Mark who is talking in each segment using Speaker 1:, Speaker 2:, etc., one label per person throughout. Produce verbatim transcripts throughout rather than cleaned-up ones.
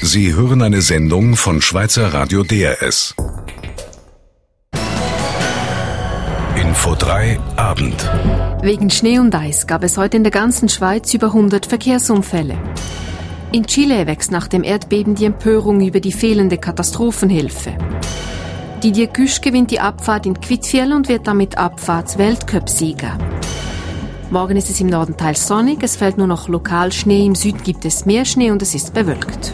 Speaker 1: Sie hören eine Sendung von Schweizer Radio D R S. Info drei Abend.
Speaker 2: Wegen Schnee und Eis gab es heute in der ganzen Schweiz über hundert Verkehrsunfälle. In Chile wächst nach dem Erdbeben die Empörung über die fehlende Katastrophenhilfe. Didier Güsch gewinnt die Abfahrt in Kvitfjell und wird damit Abfahrts-Weltcup-Sieger. Morgen ist es im Norden teils sonnig, es fällt nur noch lokal Schnee, im Süden gibt es mehr Schnee und es ist bewölkt.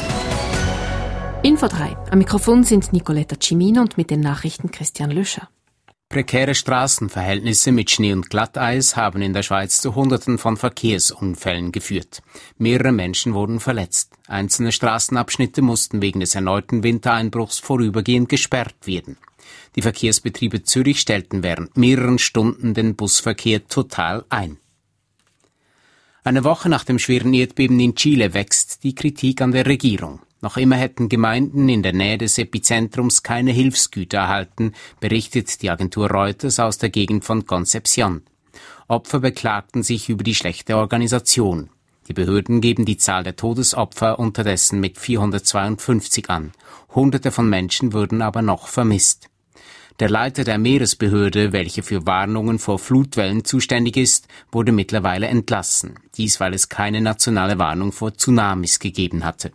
Speaker 2: Info drei. Am Mikrofon sind Nicoletta Cimino und mit den Nachrichten Christian Löscher.
Speaker 3: Prekäre Straßenverhältnisse mit Schnee und Glatteis haben in der Schweiz zu Hunderten von Verkehrsunfällen geführt. Mehrere Menschen wurden verletzt. Einzelne Straßenabschnitte mussten wegen des erneuten Wintereinbruchs vorübergehend gesperrt werden. Die Verkehrsbetriebe Zürich stellten während mehreren Stunden den Busverkehr total ein. Eine Woche nach dem schweren Erdbeben in Chile wächst die Kritik an der Regierung. Noch immer hätten Gemeinden in der Nähe des Epizentrums keine Hilfsgüter erhalten, berichtet die Agentur Reuters aus der Gegend von Concepción. Opfer beklagten sich über die schlechte Organisation. Die Behörden geben die Zahl der Todesopfer unterdessen mit vierhundertzweiundfünfzig an. Hunderte von Menschen würden aber noch vermisst. Der Leiter der Meeresbehörde, welche für Warnungen vor Flutwellen zuständig ist, wurde mittlerweile entlassen. Dies, weil es keine nationale Warnung vor Tsunamis gegeben hatte.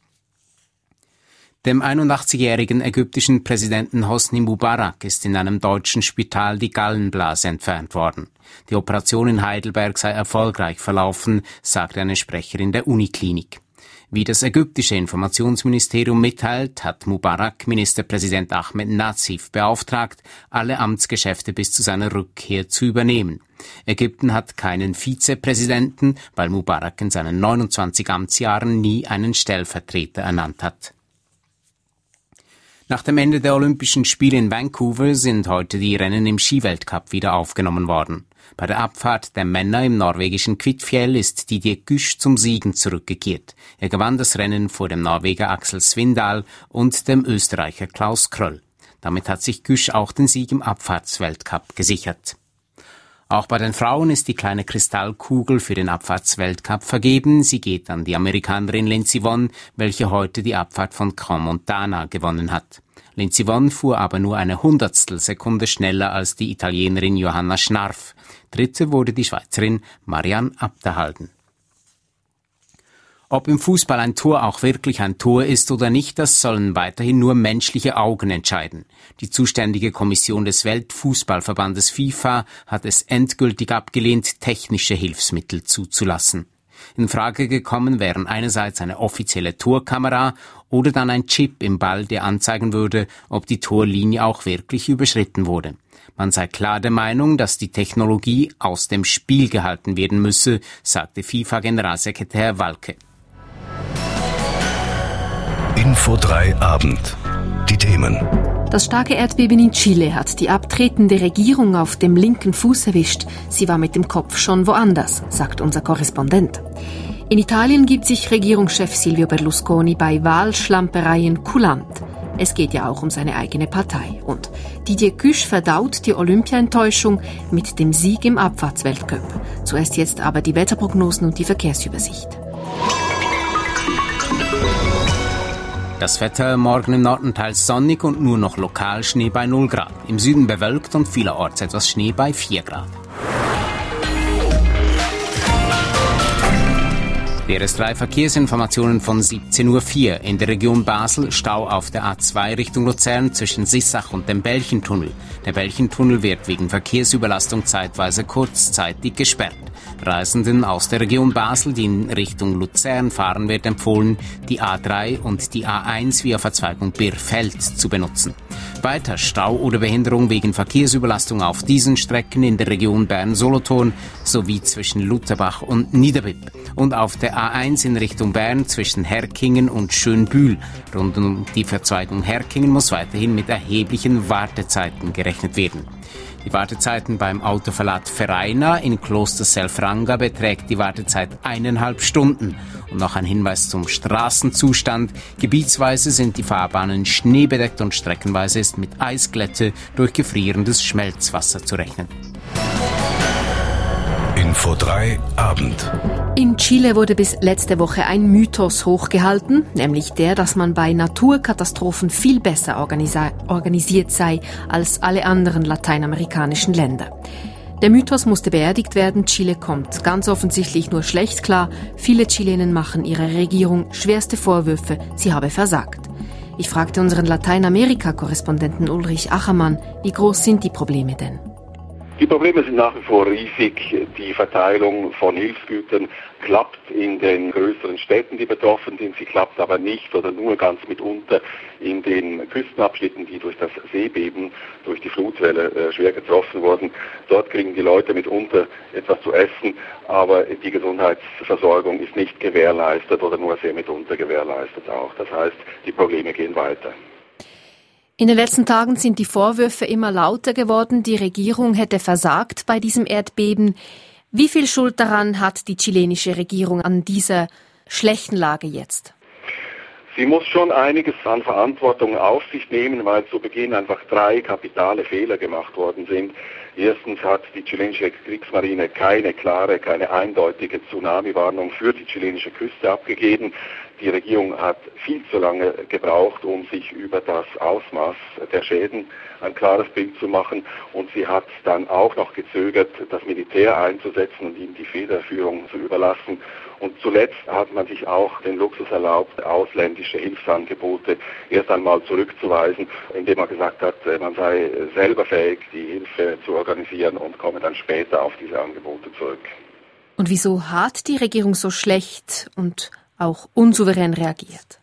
Speaker 3: Dem einundachtzigjährigen ägyptischen Präsidenten Hosni Mubarak ist in einem deutschen Spital die Gallenblase entfernt worden. Die Operation in Heidelberg sei erfolgreich verlaufen, sagte eine Sprecherin der Uniklinik. Wie das ägyptische Informationsministerium mitteilt, hat Mubarak Ministerpräsident Ahmed Nazif beauftragt, alle Amtsgeschäfte bis zu seiner Rückkehr zu übernehmen. Ägypten hat keinen Vizepräsidenten, weil Mubarak in seinen neunundzwanzig Amtsjahren nie einen Stellvertreter ernannt hat. Nach dem Ende der Olympischen Spiele in Vancouver sind heute die Rennen im Skiweltcup wieder aufgenommen worden. Bei der Abfahrt der Männer im norwegischen Kvitfjell ist Didier Güsch zum Siegen zurückgekehrt. Er gewann das Rennen vor dem Norweger Axel Svindal und dem Österreicher Klaus Kröll. Damit hat sich Güsch auch den Sieg im Abfahrtsweltcup gesichert. Auch bei den Frauen ist die kleine Kristallkugel für den Abfahrtsweltcup vergeben. Sie geht an die Amerikanerin Lindsey Vonn, welche heute die Abfahrt von Crans-Montana gewonnen hat. Lindsey Vonn fuhr aber nur eine Hundertstelsekunde schneller als die Italienerin Johanna Schnarf. Dritte wurde die Schweizerin Marianne Abderhalden. Ob im Fußball ein Tor auch wirklich ein Tor ist oder nicht, das sollen weiterhin nur menschliche Augen entscheiden. Die zuständige Kommission des Weltfußballverbandes FIFA hat es endgültig abgelehnt, technische Hilfsmittel zuzulassen. In Frage gekommen wären einerseits eine offizielle Torkamera oder dann ein Chip im Ball, der anzeigen würde, ob die Torlinie auch wirklich überschritten wurde. Man sei klar der Meinung, dass die Technologie aus dem Spiel gehalten werden müsse, sagte FIFA-Generalsekretär Walke.
Speaker 1: Info drei Abend. Die Themen.
Speaker 2: Das starke Erdbeben in Chile hat die abtretende Regierung auf dem linken Fuß erwischt. Sie war mit dem Kopf schon woanders, sagt unser Korrespondent. In Italien gibt sich Regierungschef Silvio Berlusconi bei Wahlschlampereien kulant. Es geht ja auch um seine eigene Partei. Und Didier Güsch verdaut die Olympia-Enttäuschung mit dem Sieg im Abfahrtsweltcup. Zuerst jetzt aber die Wetterprognosen und die Verkehrsübersicht.
Speaker 3: Das Wetter morgen im Norden teils sonnig und nur noch lokal Schnee bei null Grad. Im Süden bewölkt und vielerorts etwas Schnee bei vier Grad. D R S drei Verkehrsinformationen von siebzehn Uhr vier. In der Region Basel Stau auf der A zwei Richtung Luzern zwischen Sissach und dem Belchentunnel. Der Belchentunnel wird wegen Verkehrsüberlastung zeitweise kurzzeitig gesperrt. Reisenden aus der Region Basel, die in Richtung Luzern fahren, wird empfohlen, die A drei und die A eins via Verzweigung Birfeld zu benutzen. Weiter Stau oder Behinderung wegen Verkehrsüberlastung auf diesen Strecken in der Region Bern-Solothurn sowie zwischen Lutherbach und Niederbipp. Und auf der A eins in Richtung Bern zwischen Herkingen und Schönbühl. Rund um die Verzweigung Herkingen muss weiterhin mit erheblichen Wartezeiten gerechnet werden. Die Wartezeiten beim Autoverlad Vereina in Kloster Selfranga beträgt die Wartezeit eineinhalb Stunden. Und noch ein Hinweis zum Straßenzustand. Gebietsweise sind die Fahrbahnen schneebedeckt und streckenweise ist mit Eisglätte durch gefrierendes Schmelzwasser zu rechnen.
Speaker 1: Info drei Abend.
Speaker 2: In Chile wurde bis letzte Woche ein Mythos hochgehalten, nämlich der, dass man bei Naturkatastrophen viel besser organisi- organisiert sei als alle anderen lateinamerikanischen Länder. Der Mythos musste beerdigt werden. Chile kommt ganz offensichtlich nur schlecht klar. Viele Chilenen machen ihrer Regierung schwerste Vorwürfe, sie habe versagt. Ich fragte unseren Lateinamerika-Korrespondenten Ulrich Achermann, wie groß sind die Probleme denn?
Speaker 4: Die Probleme sind nach wie vor riesig. Die Verteilung von Hilfsgütern klappt in den größeren Städten, die betroffen sind. Sie klappt aber nicht oder nur ganz mitunter in den Küstenabschnitten, die durch das Seebeben, durch die Flutwelle äh, schwer getroffen wurden. Dort kriegen die Leute mitunter etwas zu essen, aber die Gesundheitsversorgung ist nicht gewährleistet oder nur sehr mitunter gewährleistet auch. Das heißt, die Probleme gehen weiter.
Speaker 2: In den letzten Tagen sind die Vorwürfe immer lauter geworden, die Regierung hätte versagt bei diesem Erdbeben. Wie viel Schuld daran hat die chilenische Regierung an dieser schlechten Lage jetzt?
Speaker 4: Sie muss schon einiges an Verantwortung auf sich nehmen, weil zu Beginn einfach drei kapitale Fehler gemacht worden sind. Erstens hat die chilenische Kriegsmarine keine klare, keine eindeutige Tsunami-Warnung für die chilenische Küste abgegeben. Die Regierung hat viel zu lange gebraucht, um sich über das Ausmaß der Schäden ein klares Bild zu machen. Und sie hat dann auch noch gezögert, das Militär einzusetzen und ihm die Federführung zu überlassen. Und zuletzt hat man sich auch den Luxus erlaubt, ausländische Hilfsangebote erst einmal zurückzuweisen, indem man gesagt hat, man sei selber fähig, die Hilfe zu organisieren und komme dann später auf diese Angebote zurück.
Speaker 2: Und wieso hat die Regierung so schlecht und auch unsouverän reagiert?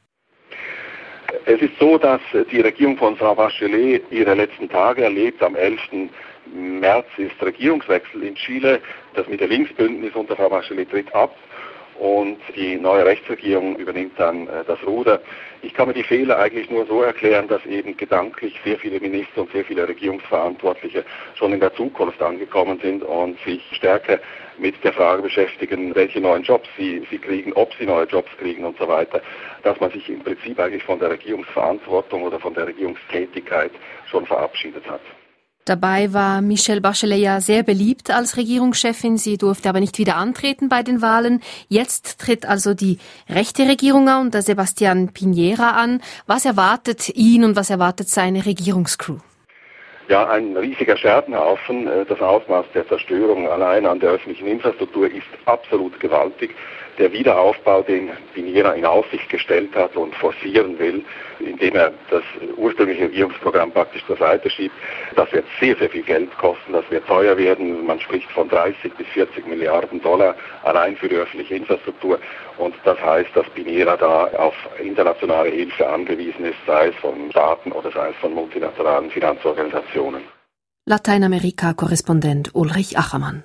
Speaker 4: Es ist so, dass die Regierung von Frau Bachelet ihre letzten Tage erlebt. Am elften März ist Regierungswechsel in Chile. Das mit der Linksbündnis unter Frau Bachelet tritt ab und die neue Rechtsregierung übernimmt dann äh, das Ruder. Ich kann mir die Fehler eigentlich nur so erklären, dass eben gedanklich sehr viele Minister und sehr viele Regierungsverantwortliche schon in der Zukunft angekommen sind und sich stärker mit der Frage beschäftigen, welche neuen Jobs sie, sie kriegen, ob sie neue Jobs kriegen und so weiter, dass man sich im Prinzip eigentlich von der Regierungsverantwortung oder von der Regierungstätigkeit schon verabschiedet hat.
Speaker 2: Dabei war Michelle Bachelet ja sehr beliebt als Regierungschefin. Sie durfte aber nicht wieder antreten bei den Wahlen. Jetzt tritt also die rechte Regierung an, der Sebastián Piñera an. Was erwartet ihn und was erwartet seine Regierungscrew?
Speaker 4: Ja, ein riesiger Scherbenhaufen. Das Ausmaß der Zerstörung allein an der öffentlichen Infrastruktur ist absolut gewaltig. Der Wiederaufbau, den Piñera in Aussicht gestellt hat und forcieren will, indem er das ursprüngliche Regierungsprogramm praktisch zur Seite schiebt, das wird sehr, sehr viel Geld kosten, das wird teuer werden. Man spricht von dreißig bis vierzig Milliarden Dollar allein für die öffentliche Infrastruktur. Und das heißt, dass Piñera da auf internationale Hilfe angewiesen ist, sei es von Staaten oder sei es von multilateralen Finanzorganisationen.
Speaker 2: Lateinamerika-Korrespondent Ulrich Achermann.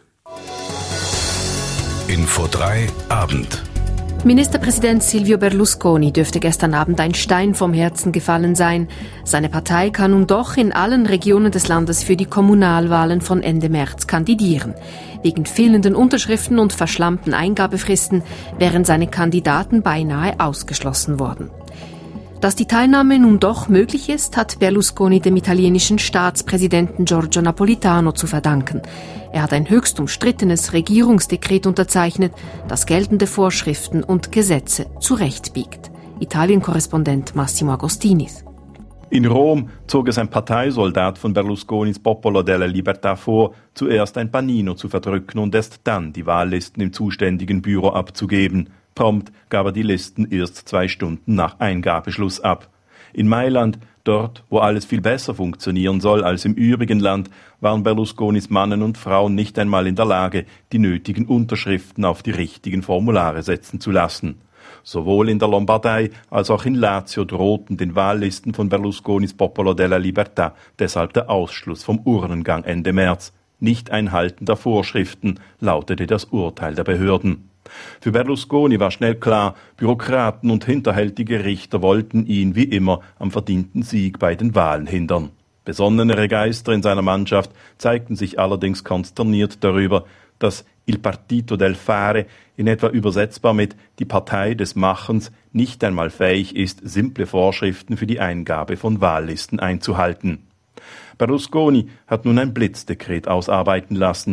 Speaker 1: Info drei Abend.
Speaker 2: Ministerpräsident Silvio Berlusconi dürfte gestern Abend ein Stein vom Herzen gefallen sein. Seine Partei kann nun doch in allen Regionen des Landes für die Kommunalwahlen von Ende März kandidieren. Wegen fehlenden Unterschriften und verschlammten Eingabefristen wären seine Kandidaten beinahe ausgeschlossen worden. Dass die Teilnahme nun doch möglich ist, hat Berlusconi dem italienischen Staatspräsidenten Giorgio Napolitano zu verdanken. Er hat ein höchst umstrittenes Regierungsdekret unterzeichnet, das geltende Vorschriften und Gesetze zurechtbiegt. Italien-Korrespondent Massimo Agostinis.
Speaker 5: In Rom zog es ein Parteisoldat von Berlusconis Popolo della Libertà vor, zuerst ein Panino zu verdrücken und erst dann die Wahllisten im zuständigen Büro abzugeben. Prompt gab er die Listen erst zwei Stunden nach Eingabeschluss ab. In Mailand, dort, wo alles viel besser funktionieren soll als im übrigen Land, waren Berlusconis Mannen und Frauen nicht einmal in der Lage, die nötigen Unterschriften auf die richtigen Formulare setzen zu lassen. Sowohl in der Lombardei als auch in Lazio drohten den Wahllisten von Berlusconis Popolo della Libertà deshalb der Ausschluss vom Urnengang Ende März. Nicht-Einhalten der Vorschriften lautete das Urteil der Behörden. Für Berlusconi war schnell klar, Bürokraten und hinterhältige Richter wollten ihn wie immer am verdienten Sieg bei den Wahlen hindern. Besonnenere Geister in seiner Mannschaft zeigten sich allerdings konsterniert darüber, dass Il Partito del Fare, in etwa übersetzbar mit die Partei des Machens, nicht einmal fähig ist, simple Vorschriften für die Eingabe von Wahllisten einzuhalten. Berlusconi hat nun ein Blitzdekret ausarbeiten lassen.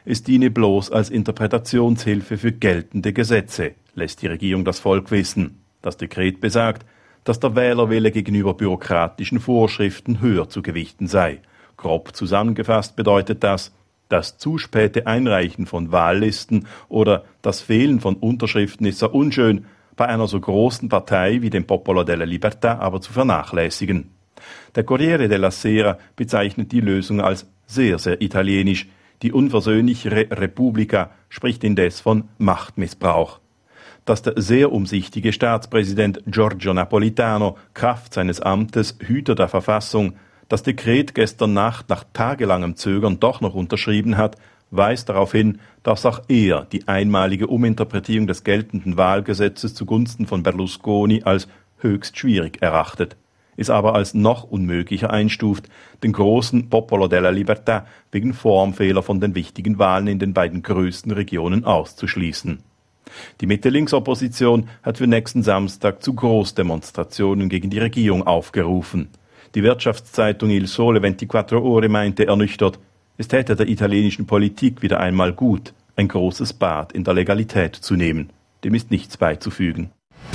Speaker 5: es diene bloß als Interpretationshilfe für geltende Gesetze, lässt die Regierung das Volk wissen. Das Dekret besagt, dass der Wählerwille gegenüber bürokratischen Vorschriften höher zu gewichten sei. Grob zusammengefasst bedeutet das, das zu späte Einreichen von Wahllisten oder das Fehlen von Unterschriften ist sehr unschön, bei einer so großen Partei wie dem Popolo della Libertà aber zu vernachlässigen. Der Corriere della Sera bezeichnet die Lösung als sehr, sehr italienisch. Die unversöhnliche Repubblica spricht indes von Machtmissbrauch. Dass der sehr umsichtige Staatspräsident Giorgio Napolitano Kraft seines Amtes Hüter der Verfassung das Dekret gestern Nacht nach tagelangem Zögern doch noch unterschrieben hat, weist darauf hin, dass auch er die einmalige Uminterpretierung des geltenden Wahlgesetzes zugunsten von Berlusconi als höchst schwierig erachtet, es aber als noch unmöglicher einstuft, den großen Popolo della Libertà wegen Formfehler von den wichtigen Wahlen in den beiden größten Regionen auszuschließen. Die Mitte-Links-Opposition hat für nächsten Samstag zu Großdemonstrationen gegen die Regierung aufgerufen. Die Wirtschaftszeitung Il Sole ventiquattro Ore meinte ernüchtert, es täte der italienischen Politik wieder einmal gut, ein großes Bad in der Legalität zu nehmen. Dem ist nichts beizufügen.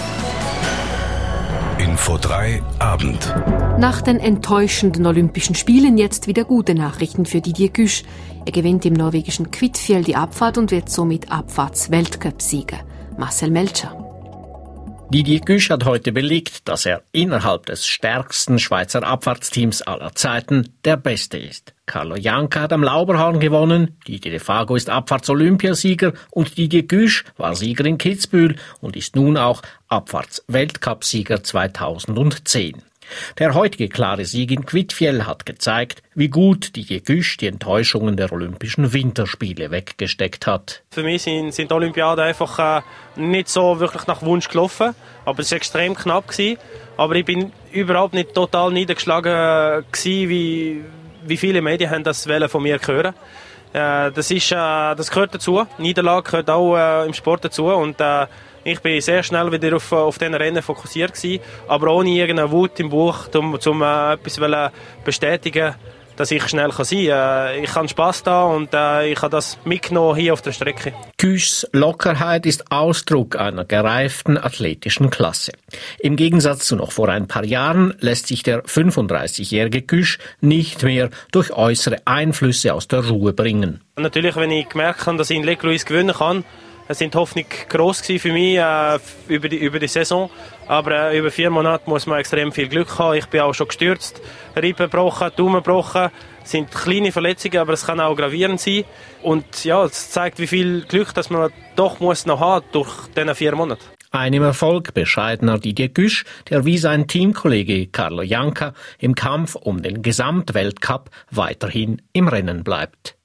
Speaker 1: Info drei Abend.
Speaker 2: Nach den enttäuschenden Olympischen Spielen jetzt wieder gute Nachrichten für Didier Güsch. Er gewinnt im norwegischen Kvitfjell die Abfahrt und wird somit Abfahrts-Weltcup-Sieger. Marcel Melcher.
Speaker 6: Didier Güsch hat heute belegt, dass er innerhalb des stärksten Schweizer Abfahrtsteams aller Zeiten der Beste ist. Carlo Janka hat am Lauberhorn gewonnen, Didier Defago ist Abfahrts-Olympiasieger und Didier Güsch war Sieger in Kitzbühel und ist nun auch Abfahrts-Weltcup-Sieger zweitausendzehn. Der heutige klare Sieg in Kvitfjell hat gezeigt, wie gut Didier Güsch die Enttäuschungen der Olympischen Winterspiele weggesteckt hat.
Speaker 7: Für mich sind, sind die Olympiaden einfach äh, nicht so wirklich nach Wunsch gelaufen, aber es war extrem knapp gewesen. Aber ich bin überhaupt nicht total niedergeschlagen gewesen, wie, wie viele Medien haben das von mir hören. Äh, das, ist, äh, das gehört dazu. Niederlage gehört auch äh, im Sport dazu und äh, ich bin sehr schnell wieder auf, auf diesen Rennen fokussiert gewesen, aber ohne irgendeine Wut im Bauch, um, um äh, etwas zu bestätigen, dass ich schnell kann sein kann. Äh, ich habe Spass da und äh, ich habe das mitgenommen hier auf der Strecke.
Speaker 6: Güschs Lockerheit ist Ausdruck einer gereiften athletischen Klasse. Im Gegensatz zu noch vor ein paar Jahren lässt sich der fünfunddreißigjährige Güsch nicht mehr durch äußere Einflüsse aus der Ruhe bringen.
Speaker 7: Natürlich, wenn ich gemerkt habe, dass ich in Lake Louise gewinnen kann, es sind die Hoffnung gross gewesen für mich äh, über, die, über die Saison. Aber äh, über vier Monate muss man extrem viel Glück haben. Ich bin auch schon gestürzt, Rippen gebrochen, Daumen gebrochen. Es sind kleine Verletzungen, aber es kann auch gravierend sein. Und ja, es zeigt, wie viel Glück dass man doch muss noch haben durch diese vier Monate.
Speaker 6: Einem Erfolg bescheidener Didier Güsch, der wie sein Teamkollege Carlo Janka im Kampf um den Gesamtweltcup weiterhin im Rennen bleibt.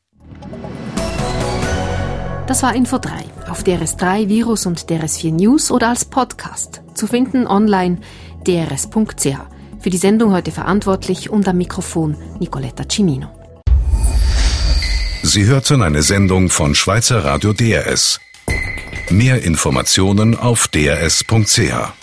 Speaker 2: Das war Info drei auf D R S drei Virus und D R S vier News oder als Podcast. Zu finden online d r s punkt c h. Für die Sendung heute verantwortlich und am Mikrofon Nicoletta Cimino.
Speaker 1: Sie hörten eine Sendung von Schweizer Radio D R S. Mehr Informationen auf d r s punkt c h.